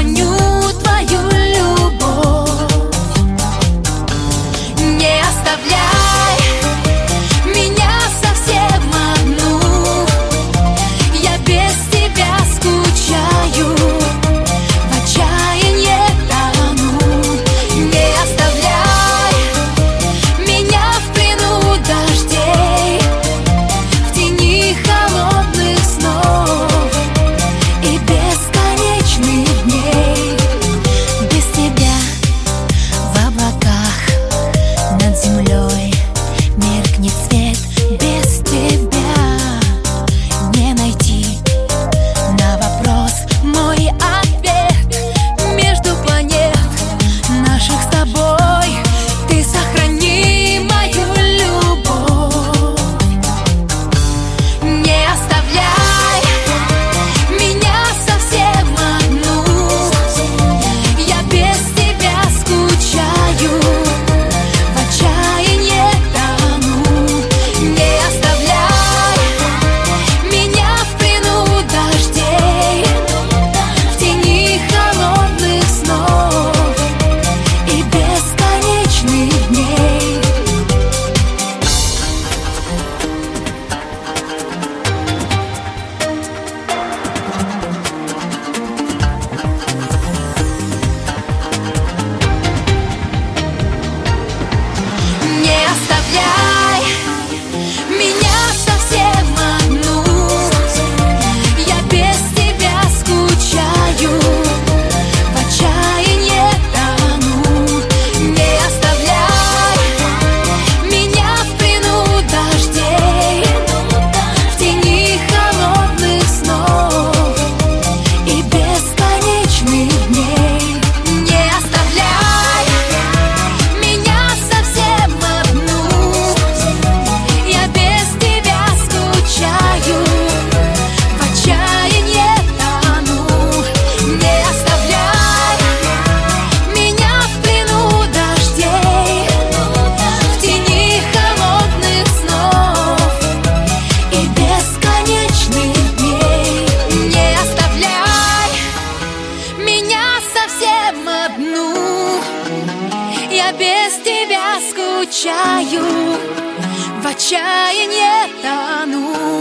сохраню твою любовь. Не оставляй меня совсем одну, я без тебя скучаю, в отчаянии тону. Не оставляй меня в плену дождей, в тени холодных снов и бесконечных дней. Без тебя в облаках над землей меркнет свет. Без тебя не найти на вопрос мой ответ. Между планет наших с тобой ты сохрани мою любовь. Не оставляй меня совсем одну, я без тебя скучаю, в отчаянии тону. Не оставляй меня в плену дождей, в тени холодных снов и бесконечных дней. Не оставляй меня совсем одну, я без тебя скучаю, в отчаянии тону. Не оставляй меня в плену дождей, в тени холодных снов и бесконечных дней. Не оставляй меня совсем одну, я без тебя скучаю, в отчаянии тону. Не оставляй меня в плену дождей, в тени холодных снов и бесконечных дней. Не оставляй меня совсем одну, я без тебя скучаю, в отчаянии тону.